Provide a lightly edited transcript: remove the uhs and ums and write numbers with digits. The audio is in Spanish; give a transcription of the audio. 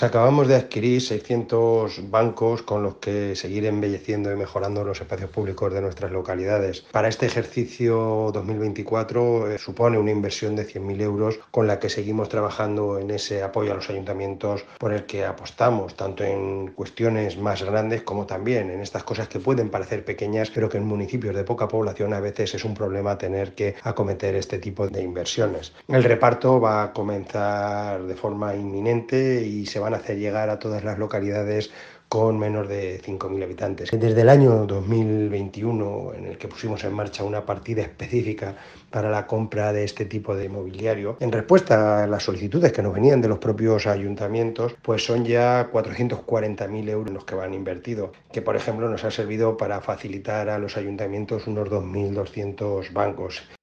Acabamos de adquirir 600 bancos con los que seguir embelleciendo y mejorando los espacios públicos de nuestras localidades. Para este ejercicio 2024 supone una inversión de 100.000 euros con la que seguimos trabajando en ese apoyo a los ayuntamientos por el que apostamos, tanto en cuestiones más grandes como también en estas cosas que pueden parecer pequeñas, pero que en municipios de poca población a veces es un problema tener que acometer este tipo de inversiones. El reparto va a comenzar de forma inminente y se van a hacer llegar a todas las localidades con menos de 5.000 habitantes. Desde el año 2021, en el que pusimos en marcha una partida específica para la compra de este tipo de mobiliario, en respuesta a las solicitudes que nos venían de los propios ayuntamientos, pues son ya 440.000 euros los que van invertidos, que por ejemplo nos ha servido para facilitar a los ayuntamientos unos 2.200 bancos.